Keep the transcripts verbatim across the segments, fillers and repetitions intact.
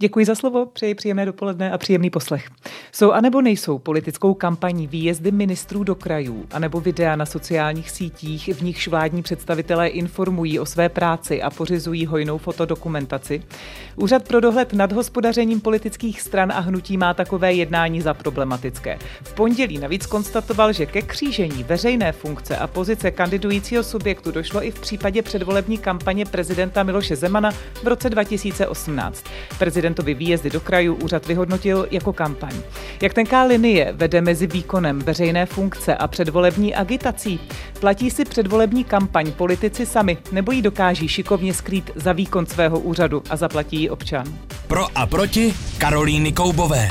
Děkuji za slovo, přeji příjemné dopoledne a příjemný poslech. Jsou anebo nejsou politickou kampaní výjezdy ministrů do krajů, anebo videa na sociálních sítích, v nichž vládní představitelé informují o své práci a pořizují hojnou fotodokumentaci? Úřad pro dohled nad hospodařením politických stran a hnutí má takové jednání za problematické. V pondělí navíc konstatoval, že ke křížení veřejné funkce a pozice kandidujícího subjektu došlo i v případě předvolební kampaně prezidenta Miloše Zemana v roce dva tisíce osmnáct. Prezident Prezidentovi výjezdy do krajů úřad vyhodnotil jako kampaň. Jak tenká linie vede mezi výkonem veřejné funkce a předvolební agitací? Platí si předvolební kampaň politici sami, nebo ji dokáží šikovně skrýt za výkon svého úřadu a zaplatí ji občan? Pro a proti Karolíny Koubové.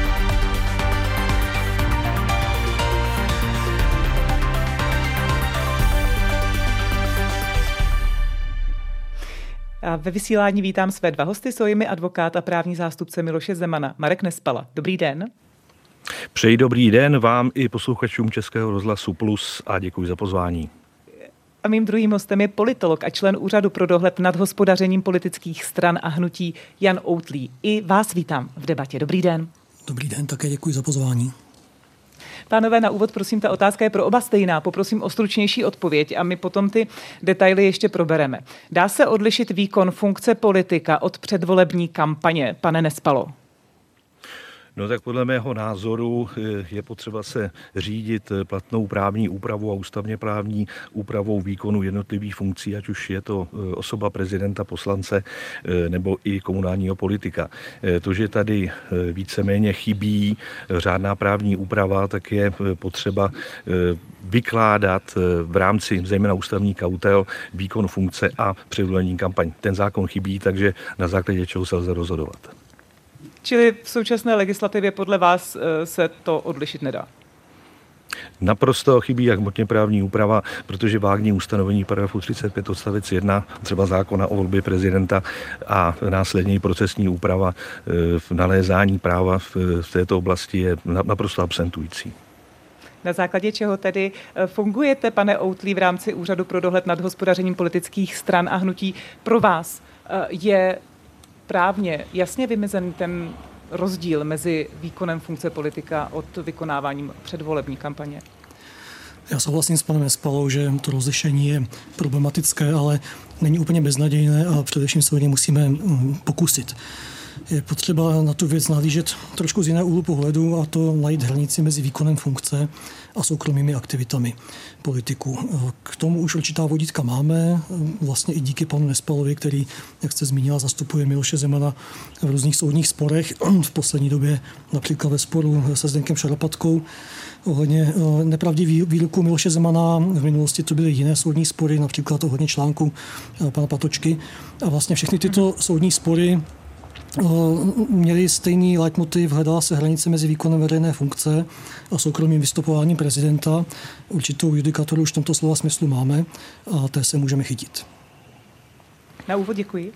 A ve vysílání vítám své dva hosty, jsou jimi advokát a právní zástupce Miloše Zemana, Marek Nespala. Dobrý den. Přeji dobrý den vám i posluchačům Českého rozhlasu Plus a děkuji za pozvání. A mým druhým hostem je politolog a člen Úřadu pro dohled nad hospodařením politických stran a hnutí Jan Outlý. I vás vítám v debatě. Dobrý den. Dobrý den, také děkuji za pozvání. Pánové, na úvod, prosím, ta otázka je pro oba stejná. Poprosím o stručnější odpověď a my potom ty detaily ještě probereme. Dá se odlišit výkon funkce politika od předvolební kampaně, pane Nespalo? No tak podle mého názoru je potřeba se řídit platnou právní úpravou a ústavně právní úpravou výkonu jednotlivých funkcí, ať už je to osoba prezidenta, poslance nebo i komunálního politika. To, že tady víceméně chybí řádná právní úprava, tak je potřeba vykládat v rámci zejména ústavní kautel výkon funkce a předvolební kampaň. Ten zákon chybí, takže na základě čeho se lze rozhodovat. Čili v současné legislativě podle vás se to odlišit nedá? Naprosto chybí jak hmotně právní úprava, protože vágní ustanovení paragrafu třicet pět odstavec jedna třeba zákona o volbě prezidenta a následně procesní úprava v nalézání práva v této oblasti je naprosto absentující. Na základě čeho tedy fungujete, pane Outlý, v rámci Úřadu pro dohled nad hospodařením politických stran a hnutí? Pro vás je právně jasně vymezen ten rozdíl mezi výkonem funkce politika od vykonáváním předvolební kampaně? Já souhlasím s panem Nespalou, že to rozlišení je problematické, ale není úplně beznadějné a především se o ně musíme pokusit. Je potřeba na tu věc nahlížet trošku z jiného úhlu pohledu a to najít hranici mezi výkonem funkce a soukromými aktivitami politiků. K tomu už určitá vodítka máme, vlastně i díky panu Nespalovi, který, jak jste zmínila, zastupuje Miloše Zemana v různých soudních sporech. V poslední době například ve sporu se Zdeňkem Šarapatkou ohledně nepravdivých výroků Miloše Zemana. V minulosti to byly jiné soudní spory, například ohledně článku pana Patočky. A vlastně všechny tyto soudní spory měli stejný leitmotiv, hledala se hranice mezi výkonem veřejné funkce a soukromým vystupováním prezidenta. Určitou judikaturu už v tomto slova smyslu máme a té se můžeme chytit. Na úvod děkuji.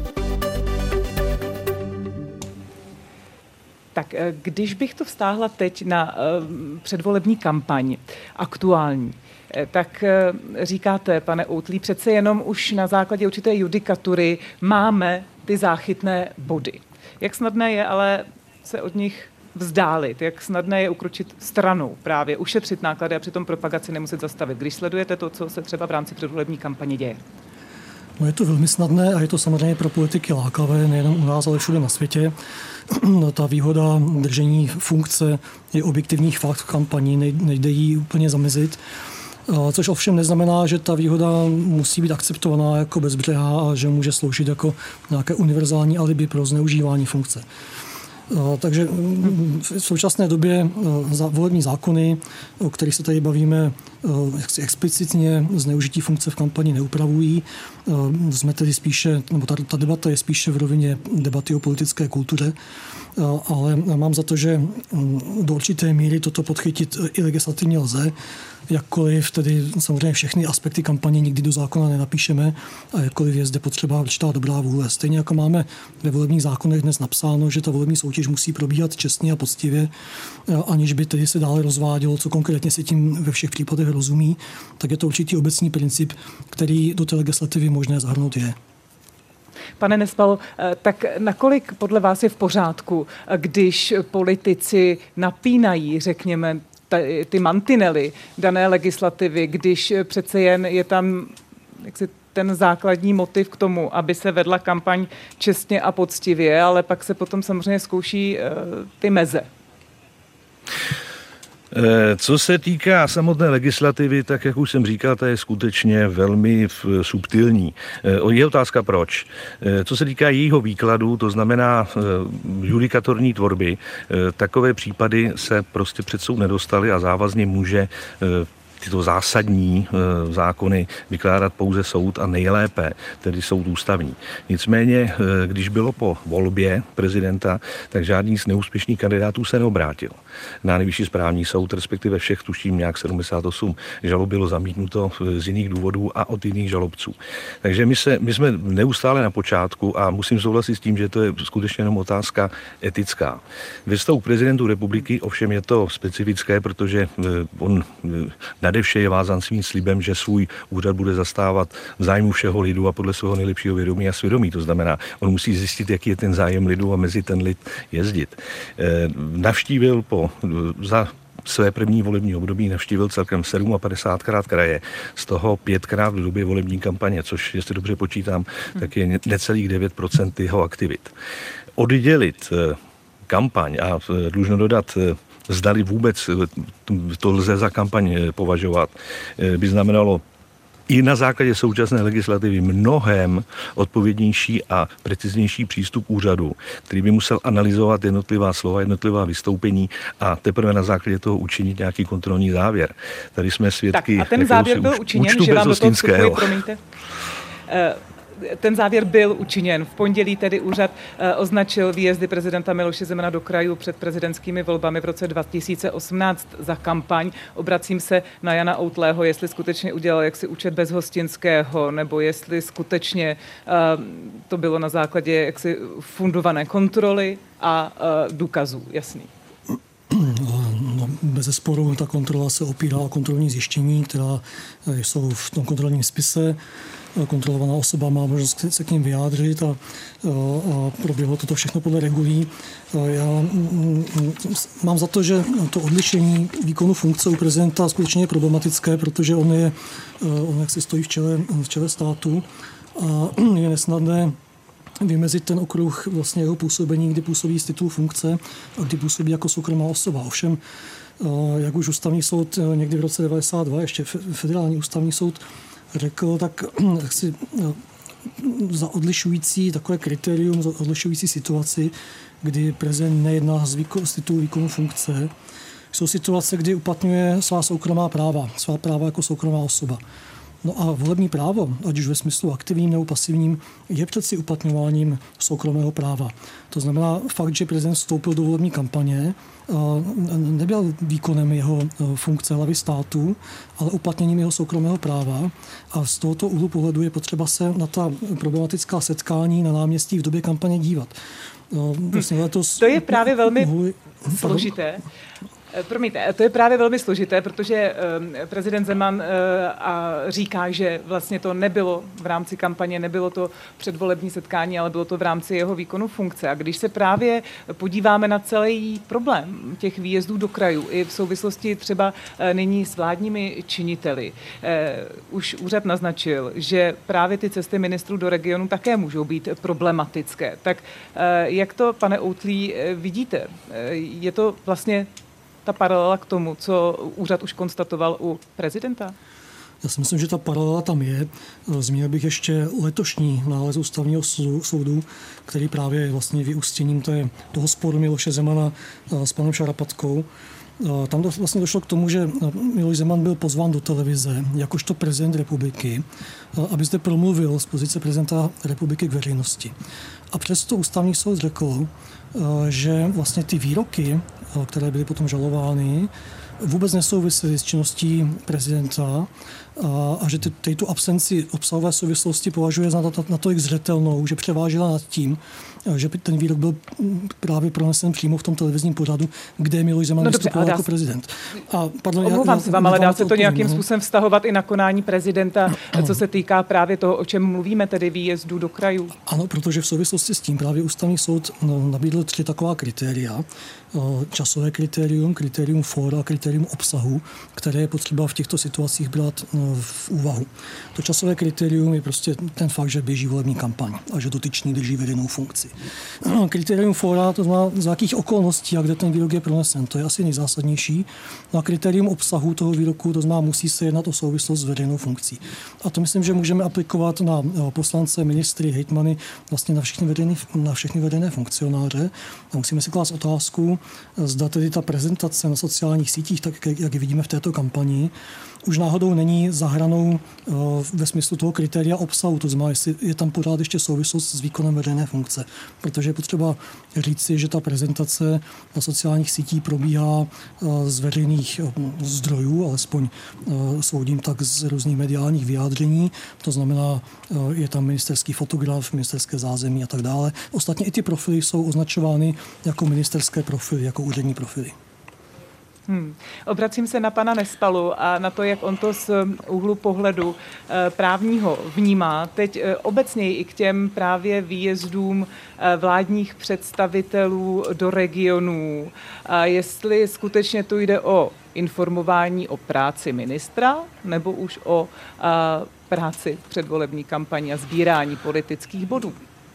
Tak když bych to vztáhla teď na předvolební kampaň aktuální, tak říkáte, pane Outlý, přece jenom už na základě určité judikatury máme ty záchytné body. Jak snadné je ale se od nich vzdálit, jak snadné je ukročit stranou, právě ušetřit náklady a přitom propagaci nemuset zastavit, když sledujete to, co se třeba v rámci předvolební kampaně děje? No je to velmi snadné a je to samozřejmě pro politiky lákavé, nejenom u nás, ale všude na světě. Ta výhoda držení funkce je objektivních fakt v kampani, nejde jí úplně zamezit. Což ovšem neznamená, že ta výhoda musí být akceptovaná jako bezbřehá a že může sloužit jako nějaké univerzální alibi pro zneužívání funkce. Takže v současné době volební zákony, o kterých se tady bavíme, jaksi explicitně zneužití funkce v kampani neupravují. Jsme tedy spíše, nebo ta, ta debata je spíše v rovině debaty o politické kultuře, ale mám za to, že do určité míry toto podchytit i legislativně lze, jakkoliv tedy samozřejmě všechny aspekty kampaně nikdy do zákona nenapíšeme a jakkoliv je zde potřeba určitá dobrá vůle. Stejně jako máme ve volebních zákonech dnes napsáno, že ta volební soutěž musí probíhat čestně a poctivě, aniž by tedy se dále rozvádělo, co konkrétně se tím ve všech případech rozumí, tak je to určitý obecný princip, který do té legislativy možné zahrnout je. Pane Nespal, tak nakolik podle vás je v pořádku, když politici napínají, řekněme, ty mantinely dané legislativy, když přece jen je tam jaksi ten základní motiv k tomu, aby se vedla kampaň čestně a poctivě, ale pak se potom samozřejmě zkouší ty meze? Co se týká samotné legislativy, tak jak už jsem říkal, ta je skutečně velmi subtilní. Je otázka proč. Co se týká jejího výkladu, to znamená judikatorní tvorby, takové případy se prostě před soud nedostaly a závazně může tyto zásadní e, zákony vykládat pouze soud a nejlépe, tedy soud ústavní. Nicméně, e, když bylo po volbě prezidenta, tak žádný z neúspěšných kandidátů se neobrátil na nejvyšší správní soud, respektive všech, tuším nějak sedmdesát osm žalob bylo zamítnuto z jiných důvodů a od jiných žalobců. Takže my, se, my jsme neustále na počátku a musím souhlasit s tím, že to je skutečně jenom otázka etická. Ve vztahu k prezidentu republiky ovšem je to specifické, protože on nade vše je vázan svým slibem, že svůj úřad bude zastávat v zájmu všeho lidu a podle svého nejlepšího vědomí a svědomí. To znamená, on musí zjistit, jaký je ten zájem lidu a mezi ten lid jezdit. E, navštívil po za své první volební období navštívil celkem padesátsedmkrát kraje, z toho pětkrát v době volební kampaně, což, jestli dobře počítám, tak je necelých devět procent jeho aktivit. Oddělit kampaň a dlužno dodat, zdali vůbec to lze za kampaň považovat, by znamenalo i na základě současné legislativy mnohem odpovědnější a preciznější přístup úřadu, který by musel analyzovat jednotlivá slova, jednotlivá vystoupení a teprve na základě toho učinit nějaký kontrolní závěr. Tady jsme svědky... Tak a ten závěr byl učiněn, že vám do toho vstupuji, promiňte. Ten závěr byl učiněn. V pondělí tedy úřad označil výjezdy prezidenta Miloše Zemana do krajů před prezidentskými volbami v roce dva tisíce osmnáct za kampaň. Obracím se na Jana Outlého, jestli skutečně udělal jaksi účet bez hostinského, nebo jestli skutečně uh, to bylo na základě jaksi fundované kontroly a uh, důkazů. Jasný. No, bezesporu ta kontrola se opírá o kontrolní zjištění, která jsou v tom kontrolním spise. Kontrolovaná osoba má možnost se k ním vyjádřit a, a, a proběhlo toto všechno podle regulí. Já m, mám za to, že to odlišení výkonu funkce u prezidenta skutečně je problematické, protože on je, on jak se stojí v čele, v čele státu a je nesnadné vymezit ten okruh vlastně jeho působení, kdy působí z titulu funkce a kdy působí jako soukromá osoba. Ovšem, jak už ústavní soud někdy v roce devadesát dva, ještě federální ústavní soud řekl, tak si za odlišující takové kritérium, za odlišující situaci, kdy prezident nejedná z, výkon, z titulu výkonu funkce, jsou situace, kdy uplatňuje svá soukromá práva, svá práva jako soukromá osoba. No a volební právo, ať už ve smyslu aktivním nebo pasivním, je přeci uplatňováním soukromého práva. To znamená fakt, že prezident vstoupil do volební kampaně, nebyl výkonem jeho funkce hlavy státu, ale uplatněním jeho soukromého práva. A z tohoto úhlu pohledu je potřeba se na ta problematická setkání na náměstí v době kampaně dívat. Vlastně letos... To je právě velmi složité. Promiňte, to je právě velmi složité, protože prezident Zeman a říká, že vlastně to nebylo v rámci kampaně, nebylo to předvolební setkání, ale bylo to v rámci jeho výkonu funkce. A když se právě podíváme na celý problém těch výjezdů do krajů, i v souvislosti třeba nyní s vládními činiteli, už úřad naznačil, že právě ty cesty ministrů do regionu také můžou být problematické. Tak jak to, pane Outlý, vidíte? Je to vlastně ta paralela k tomu, co úřad už konstatoval u prezidenta? Já si myslím, že ta paralela tam je. Zmínil bych ještě letošní nález ústavního soudu, který právě je vlastně vyústěním té, toho sporu Miloše Zemana s panem Šarapatkou. Tam vlastně došlo k tomu, že Miloš Zeman byl pozván do televize jakožto prezident republiky, aby zde promluvil z pozice prezidenta republiky k veřejnosti. A přesto ústavní soud řekl, že vlastně ty výroky, které byly potom žalovány, vůbec nesouvisely s činností prezidenta a, a že ty, tu absenci obsahové souvislosti považuje za natolik zřetelnou, že převážila nad tím, že ten výrok byl právě pronesen přímo v tom televizním pořadu, kde Miloš Zeman no vystupoval jako prezident. A pardon, omlouvám se vám, ale dá se to nějakým způsobem vztahovat i na konání prezidenta, co se týká právě toho, o čem mluvíme, tedy výjezdu do krajů. Ano, protože v souvislosti s tím právě Ústavní soud nabídl tři taková kritéria. Časové kritérium, kritérium fóra a kritérium obsahu, které je potřeba v těchto situacích brát v úvahu. To časové kritérium je prostě ten fakt, že běží volební kampaň a že dotyčný drží veřejnou funkci. Kritérium fóra, to znamená, za jakých okolností a kde ten výrok je pronesen, to je asi nejzásadnější. No a kritérium obsahu toho výroku, to znamená, musí se jednat o souvislost s veřejnou funkcí. A to myslím, že můžeme aplikovat na poslance, ministry, hejtmany, vlastně na všechny veřejné, na všechny veřejné funkcionáře. A musíme si klást otázku, zda tedy ta prezentace na sociálních sítích, tak jak ji vidíme v této kampani, už náhodou není za hranou ve smyslu toho kritéria obsahu, to znamená, jestli je tam pořád ještě souvislost s výkonem veřejné funkce. Protože je potřeba říci, že ta prezentace na sociálních sítích probíhá z veřejných zdrojů, alespoň soudím tak z různých mediálních vyjádření, to znamená, je tam ministerský fotograf, ministerské zázemí a tak dále. Ostatně i ty profily jsou označovány jako ministerské profily, jako úřední profily. Hmm. Obracím se na pana Nespalu a na to, jak on to z úhlu pohledu e, právního vnímá. Teď e, obecněji i k těm právě výjezdům e, vládních představitelů do regionů. A jestli skutečně tu jde o informování o práci ministra, nebo už o a, práci předvolební kampaně a sbírání politických bodů.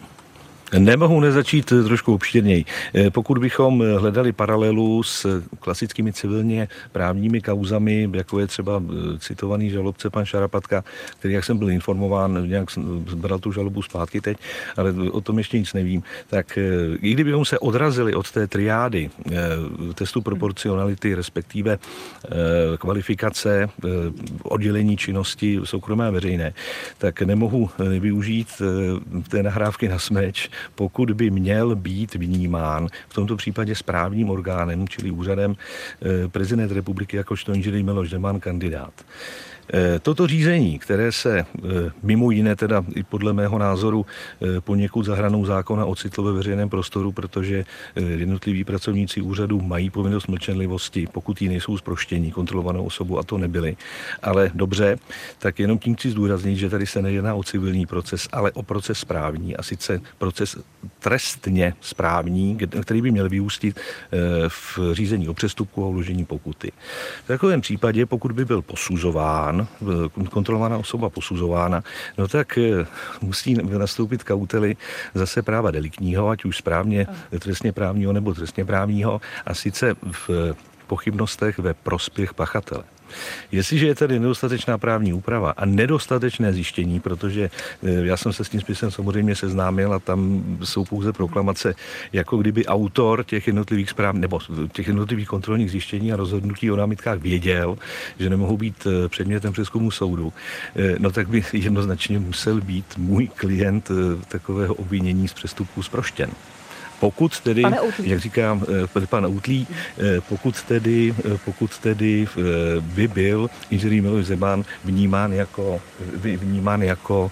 Nemohu nezačít trošku obšírněji. Pokud bychom hledali paralelu s klasickými civilně právními kauzami, jako je třeba citovaný žalobce pan Šarapatka, který, jak jsem byl informován, nějak bral tu žalobu zpátky teď, ale o tom ještě nic nevím, tak i kdybychom se odrazili od té triády testu proporcionality, respektive kvalifikace, oddělení činnosti soukromé a veřejné, tak nemohu využít té nahrávky na smeč, pokud by měl být vnímán v tomto případě správním orgánem, čili úřadem prezident republiky jakožto inženýr Miloš Zeman kandidát. Toto řízení, které se mimo jiné teda i podle mého názoru poněkud za hranou zákona ocitlo ve veřejném prostoru, protože jednotliví pracovníci úřadu mají povinnost mlčenlivosti, pokud jí nejsou zproštění kontrolovanou osobu, a to nebyli. Ale dobře, tak jenom tím chci zdůraznit, že tady se nejedná o civilní proces, ale o proces správní, a sice proces trestně správní, který by měl vyústit v řízení o přestupku a uložení pokuty. V takovém případě, pokud by byl posuzován, kontrolovaná osoba posuzována, no tak musí nastoupit kautely zase práva deliktního, ať už správně trestně právního nebo trestně právního, a sice v pochybnostech ve prospěch pachatele. Jestliže je tady nedostatečná právní úprava a nedostatečné zjištění, protože já jsem se s tím spisem samozřejmě seznámil a tam jsou pouze proklamace, jako kdyby autor těch jednotlivých zpráv nebo těch jednotlivých kontrolních zjištění a rozhodnutí o námitkách věděl, že nemohou být předmětem přezkumu soudu, no tak by jednoznačně musel být můj klient takového obvinění z přestupku zproštěn. Pokud tedy, jak říkám pan Outlí, pokud tedy, pokud tedy by byl inženýr Miloš Zeman vnímán jako, vnímán jako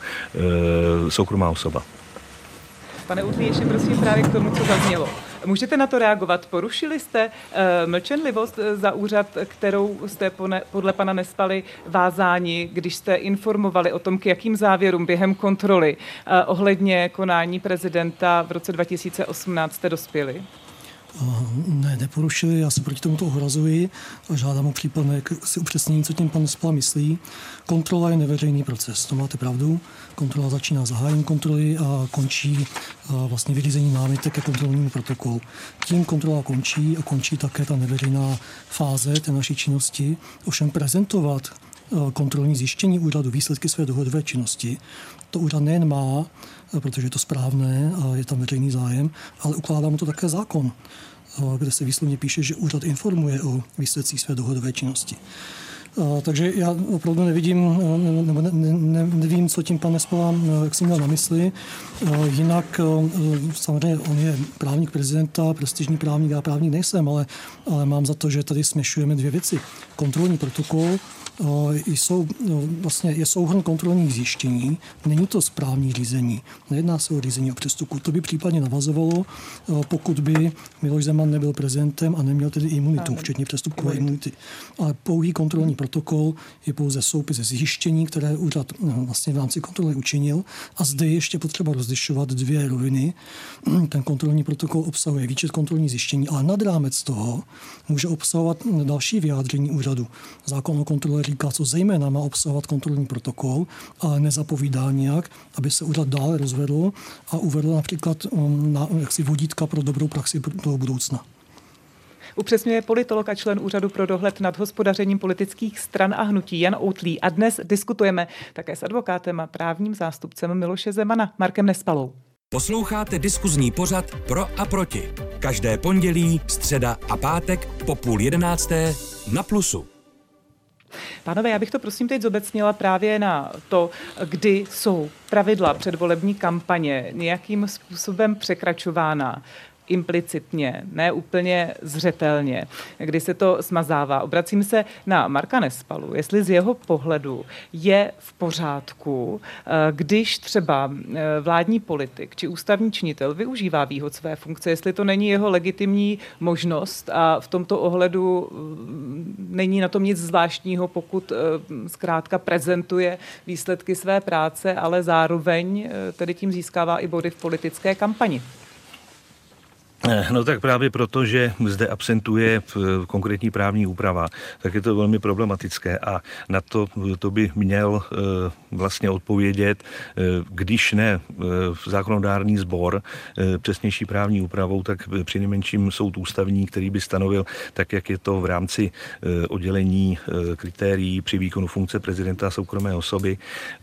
e, soukromá osoba. Pane Outlí, ještě prosím právě k tomu, co zaznělo. Můžete na to reagovat? Porušili jste uh, mlčenlivost za úřad, kterou jste pone, podle pana Nespaly vázáni, když jste informovali o tom, k jakým závěrům během kontroly uh, ohledně konání prezidenta v roce dva tisíce osmnáct jste dospěli? Ne, neporušili, já se proti tomuto ohrazuji a žádám o případné si upřesnění, co tím pan Nespala myslí. Kontrola je neveřejný proces, to máte pravdu. Kontrola začíná zahájením kontroly a končí a vlastně vyřízení námitek ke kontrolnímu protokolu. Tím kontrola končí a končí také ta neveřejná fáze té naší činnosti. Ovšem prezentovat kontrolní zjištění úřadu, výsledky své dohodové činnosti, to úřad nejen má, protože je to správné a je tam veřejný zájem, ale ukládá mu to také zákon, kde se výslovně píše, že úřad informuje o výsledcích své dohodové činnosti. Takže já opravdu nevidím, nebo ne, ne, nevím, co tím pan Nespala jak si měl na mysli. Jinak samozřejmě on je právník prezidenta, prestižní právník, já právník nejsem, ale, ale mám za to, že tady směšujeme dvě věci. Kontrolní protokol jsou, vlastně je souhrn kontrolních zjištění, není to správní řízení, nejedná se o řízení o přestupku. To by případně navazovalo, pokud by Miloš Zeman nebyl prezidentem a neměl tedy imunitu, včetně přestupkové imunity. Ale pouhý kontrolní protokol je pouze soupis zjištění, které úřad vlastně v rámci kontroly učinil, a zde je ještě potřeba rozlišovat dvě roviny. Ten kontrolní protokol obsahuje výčet kontrolních zjištění, ale nad rámec toho může obsahovat další vyjádření úřadu. Zákon o kontrole říká, co zejména má obsahovat kontrolní protokol, ale nezapovídá nijak, aby se úřad dále rozvedl a uvedl například na, jaksi vodítka pro dobrou praxi do budoucna. Upřesňuje politolog a člen Úřadu pro dohled nad hospodařením politických stran a hnutí Jan Outlý. A dnes diskutujeme také s advokátem a právním zástupcem Miloše Zemana Markem Nespalou. Posloucháte diskuzní pořad Pro a proti. Každé pondělí, středa a pátek po půl jedenácté na Plusu. Pánové, já bych to prosím teď zobecnila právě na to, kdy jsou pravidla předvolební kampaně nějakým způsobem překračována implicitně, ne úplně zřetelně, kdy se to smazává. Obracím se na Marka Nespalu, jestli z jeho pohledu je v pořádku, když třeba vládní politik či ústavní činitel využívá výhod své funkce, jestli to není jeho legitimní možnost a v tomto ohledu není na tom nic zvláštního, pokud zkrátka prezentuje výsledky své práce, ale zároveň tedy tím získává i body v politické kampani. No tak právě proto, že zde absentuje konkrétní právní úprava, tak je to velmi problematické a na to, to by měl vlastně odpovědět, když ne zákonodárný sbor přesnější právní úpravou, tak přinejmenším soud ústavní, který by stanovil, tak jak je to v rámci oddělení kritérií při výkonu funkce prezidenta a soukromé osoby,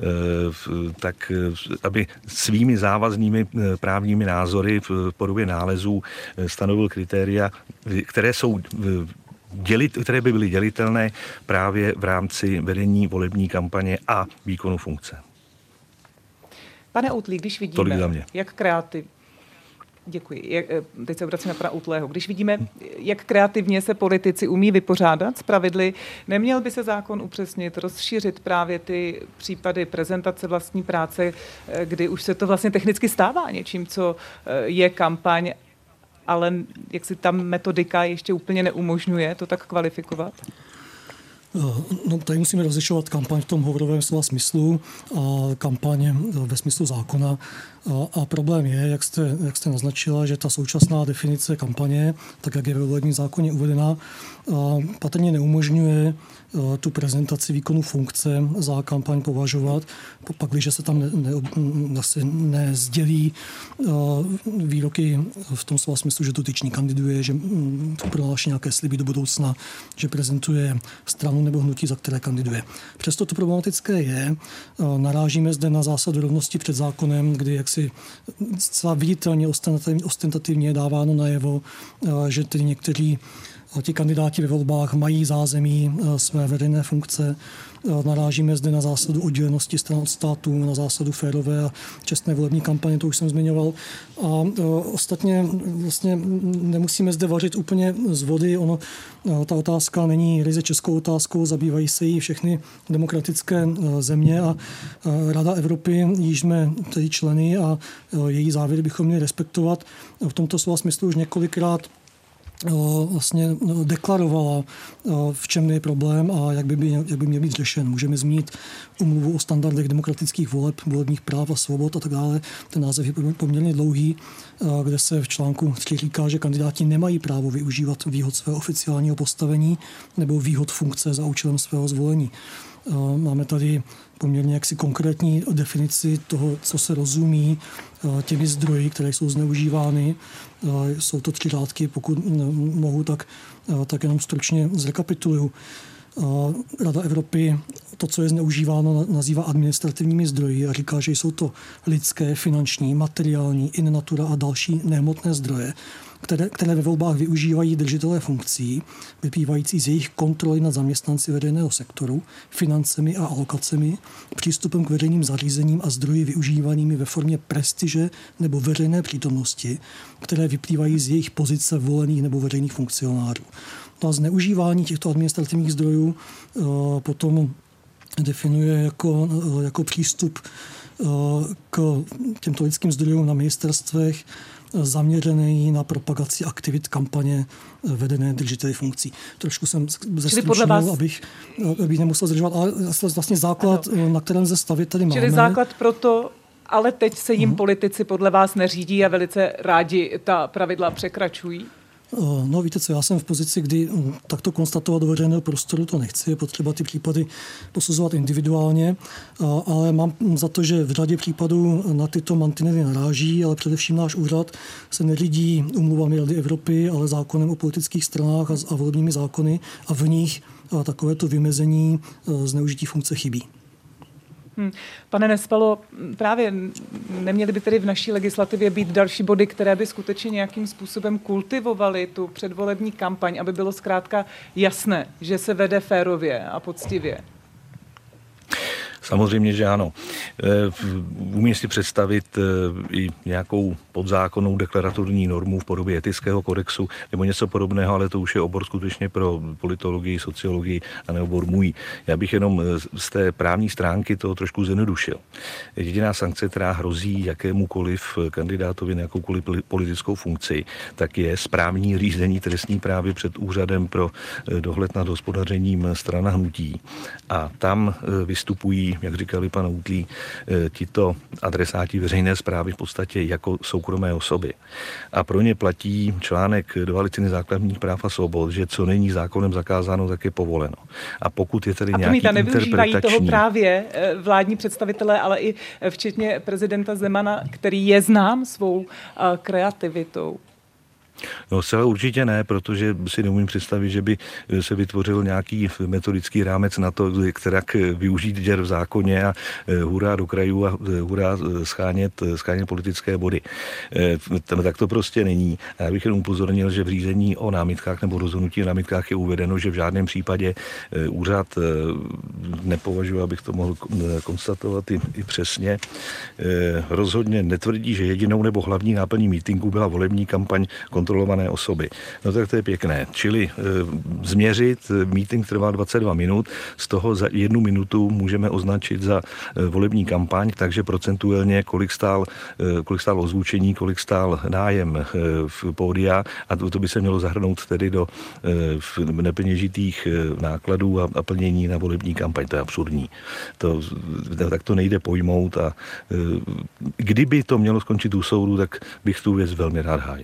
tak aby svými závaznými právními názory v podobě nálezů stanovil kritéria, které jsou dělit, které by byly dělitelné právě v rámci vedení volební kampaně a výkonu funkce. Pane Outlý, když vidíme, jak kreativ... Děkuji. Jak, teď se obracím na pana Outlého. Když vidíme, jak kreativně se politici umí vypořádat s pravidly, neměl by se zákon upřesnit, rozšířit právě ty případy prezentace vlastní práce, kdy už se to vlastně technicky stává něčím, co je kampaň, ale jak si ta metodika ještě úplně neumožňuje to tak kvalifikovat? No, tady musíme rozlišovat kampaň v tom hovorovém slova smyslu a kampaň ve smyslu zákona. A, a problém je, jak jste, jak jste naznačila, že ta současná definice kampaně, tak jak je ve volebním zákoně uvedena, patrně neumožňuje tu prezentaci výkonu funkce za kampaň považovat, pak, když se tam ne, ne, ne, nezdělí výroky v tom slova smyslu, že dotyčný kandiduje, že pronáší nějaké sliby do budoucna, že prezentuje stranu nebo hnutí, za které kandiduje. Přesto to problematické je, narážíme zde na zásadu rovnosti před zákonem, kdy jaksi zcela viditelně ostentativně je dáváno najevo, že tedy někteří ti kandidáti ve volbách mají zázemí své veřejné funkce. Narážíme zde na zásadu oddělenosti stran od státu, na zásadu férové a čestné volební kampaně, to už jsem zmiňoval. A ostatně vlastně nemusíme zde vařit úplně z vody. Ono, ta otázka není ryze českou otázkou, zabývají se jí všechny demokratické země a Rada Evropy, jíž jsme tedy členy a její závěry bychom měli respektovat. V tomto slova smyslu už několikrát vlastně deklarovala, v čem je problém a jak by, by, jak by měl být řešen. Můžeme zmínit Úmluvu o standardech demokratických voleb, volebních práv a svobod a tak dále. Ten název je poměrně dlouhý, kde se v článku tři říká, že kandidáti nemají právo využívat výhod svého oficiálního postavení nebo výhod funkce za účelem svého zvolení. Máme tady poměrně jaksi konkrétní definici toho, co se rozumí těmi zdroji, které jsou zneužívány. Jsou to tři řádky, pokud mohu, tak, tak jenom stručně zrekapituluju. Rada Evropy to, co je zneužíváno, nazývá administrativními zdroji a říká, že jsou to lidské, finanční, materiální, in natura a další nehmotné zdroje. které, které ve volbách využívají držitelé funkcí, vyplývající z jejich kontroly nad zaměstnanci veřejného sektoru, financemi a alokacemi, přístupem k veřejným zařízením a zdroji využívanými ve formě prestiže nebo veřejné přítomnosti, které vyplývají z jejich pozice volených nebo veřejných funkcionářů. No a zneužívání těchto administrativních zdrojů uh, potom definuje jako, jako přístup k těmto lidským zdrojům na ministerstvech zaměřený na propagaci aktivit kampaně vedené držiteli funkcí. Trošku jsem zestručnil, vás... abych, abych nemusel zdržovat, ale vlastně základ, ano. na kterém ze stavit tady máme. Čili základ pro to, ale teď se jim uh-huh. politici podle vás neřídí a velice rádi ta pravidla překračují? No víte co, já jsem v pozici, kdy takto konstatovat do veřejného prostoru to nechci, je potřeba ty případy posuzovat individuálně, ale mám za to, že v řadě případů na tyto mantinely naráží, ale především náš úřad se neřídí úmluvami Rady Evropy, ale zákonem o politických stranách a volebními zákony a v nich takovéto vymezení zneužití funkce chybí. Hmm. Pane Nespalo, právě neměly by tedy v naší legislativě být další body, které by skutečně nějakým způsobem kultivovaly tu předvolební kampaň, aby bylo zkrátka jasné, že se vede férově a poctivě? Samozřejmě, že ano. Umím si představit i nějakou podzákonnou deklaratorní normu v podobě etického kodexu nebo něco podobného, ale to už je obor skutečně pro politologii, sociologii a ne obor můj. Já bych jenom z té právní stránky to trošku zjednodušil. Jediná sankce, která hrozí jakémukoliv kandidátovi na jakoukoliv politickou funkci, tak je správní řízení trestní právě před úřadem pro dohled nad hospodařením stran a hnutí. A tam vystupují, jak říkali pan Outlí, tito adresáti veřejné správy v podstatě jako soukromé osoby. A pro ně platí článek dva Listiny základních práv a svobod, že co není zákonem zakázáno, tak je povoleno. A pokud je tedy a nějaký interpretační... nevyužívají toho právě vládní představitelé, ale i včetně prezidenta Zemana, který je znám svou kreativitou. No zcela určitě ne, protože si neumím představit, že by se vytvořil nějaký metodický rámec na to, jak využít děr v zákoně a hurá do krajů a hurá schánět, schánět politické body. Tak to prostě není. A já bych jenom upozornil, že v řízení o námitkách nebo rozhodnutí o námitkách je uvedeno, že v žádném případě úřad nepovažuje, abych to mohl konstatovat i, i přesně, rozhodně netvrdí, že jedinou nebo hlavní náplní mítinku byla volební kampaň kontrolované osoby. No tak to je pěkné. Čili e, změřit, meeting trvá dvacet dva minut, z toho za jednu minutu můžeme označit za e, volební kampaň, takže procentuálně kolik stál, e, kolik stál ozvučení, kolik stál nájem e, v pódia a to, to by se mělo zahrnout tedy do e, nepeněžitých e, nákladů a, a plnění na volební kampaň. To je absurdní. To, tak to nejde pojmout a e, kdyby to mělo skončit u soudu, tak bych tu věc velmi rád hájil.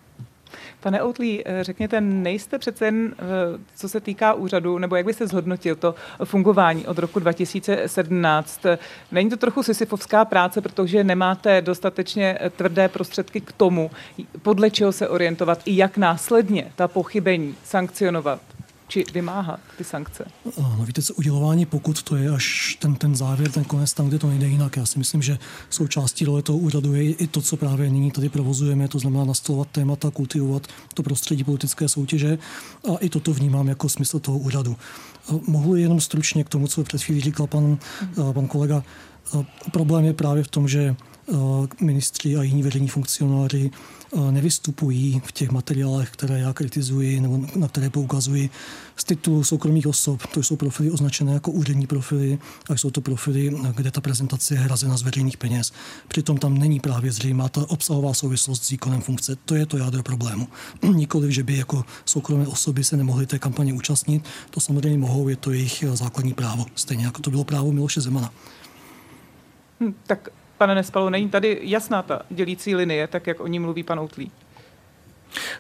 Pane Outlí, řekněte, nejste přece jen, co se týká úřadu, nebo jak byste zhodnotil to fungování od roku dva tisíce sedmnáct? Není to trochu sisyfovská práce, protože nemáte dostatečně tvrdé prostředky k tomu, podle čeho se orientovat i jak následně ta pochybení sankcionovat? Či vymáhat ty sankce? No víte co, udělování pokut, to je až ten, ten závěr, ten konec tam, kde to nejde jinak. Já si myslím, že součástí role toho úřadu je i to, co právě nyní tady provozujeme, to znamená nastolovat témata, kultivovat to prostředí politické soutěže a i toto vnímám jako smysl toho úřadu. Mohu jenom stručně k tomu, co před chvílí říkal pan, pan kolega. Problém je právě v tom, že ministři a jiní veřejní funkcionáři nevystupují v těch materiálech, které já kritizuji nebo na které poukazuji z titulu soukromých osob. To jsou profily označené jako úřední profily a jsou to profily, kde ta prezentace je hrazena z veřejných peněz. Přitom tam není právě zřejmá ta obsahová souvislost s výkonem funkce. To je to jádro problému. Nikoliv, že by jako soukromé osoby se nemohly té kampaně účastnit. To samozřejmě mohou, je to jejich základní právo. Stejně jako to bylo právo Miloše Zemana. Hm, tak Pane Nespalo, není tady jasná ta dělící linie, tak jak o ní mluví pan Outlí?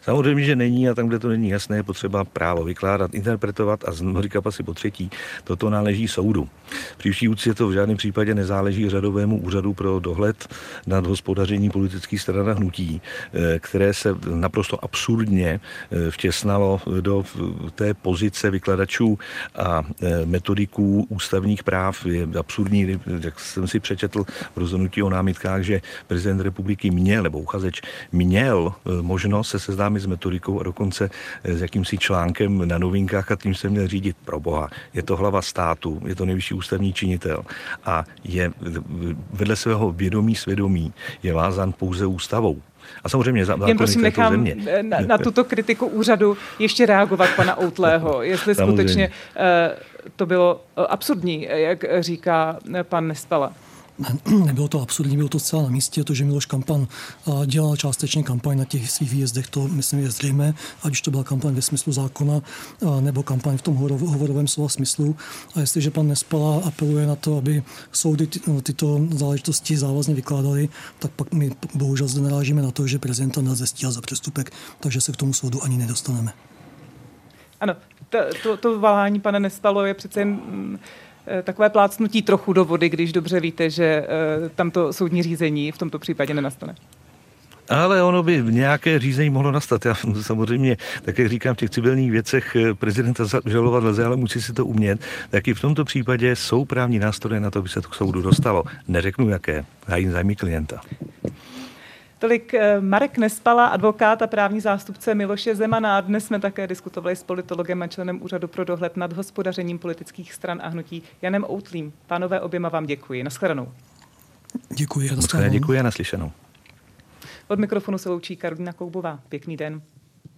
Samozřejmě, že není a tam, kde to není jasné, je potřeba právo vykládat, interpretovat a znovu říkám asi po třetí, toto náleží soudu. Při vší úctě to v žádném případě nezáleží řadovému úřadu pro dohled nad hospodaření politických stran a hnutí, které se naprosto absurdně vtěsnalo do té pozice vykladačů a metodiků ústavních práv. Je absurdní, jak jsem si přečetl v rozhodnutí o námitkách, že prezident republiky měl, nebo uchazeč měl možnost se seznámit s metodikou a dokonce s jakýmsi článkem na Novinkách a tím se měl řídit. Pro boha. Je to hlava státu, je to nejvyšší ústavní činitel a je vedle svého vědomí svědomí je vázán pouze ústavou. A samozřejmě zákony Jen prosím nechám země. Na, na tuto kritiku úřadu ještě reagovat pana Outlého, jestli samozřejmě. skutečně uh, to bylo absurdní, jak říká pan Nespala. Ne, nebylo to absurdní, bylo to zcela na místě. To, že Miloš Kampan dělal částečně kampaň na těch svých výjezdech, to myslím je zřejmé, ať už to byla kampaň ve smyslu zákona nebo kampaň v tom hovorovém slova smyslu. A jestliže pan Nespala apeluje na to, aby soudy ty, no, tyto záležitosti závazně vykládaly, tak pak my bohužel zde narážíme na to, že prezidenta nelze stíhat za přestupek, takže se k tomu soudu ani nedostaneme. Ano, to, to, to valání, pane Nespalo, je přece jen takové plácnutí trochu do vody, když dobře víte, že uh, tamto soudní řízení v tomto případě nenastane. Ale ono by nějaké řízení mohlo nastat. Já samozřejmě, tak jak říkám, v těch civilních věcech prezidenta žalovat lze, ale musí si to umět. Tak i v tomto případě jsou právní nástroje na to, aby se to k soudu dostalo. Neřeknu jaké, hájím zájmy klienta. Tolik Marek Nespala, advokát a právní zástupce Miloše Zemana. Dnes jsme také diskutovali s politologem a členem Úřadu pro dohled nad hospodařením politických stran a hnutí Janem Outlým. Pánové, oběma vám děkuji. Naschledanou. Děkuji. Naschledanou. Děkuji a naslyšenou. Od mikrofonu se loučí Karolina Koubová. Pěkný den.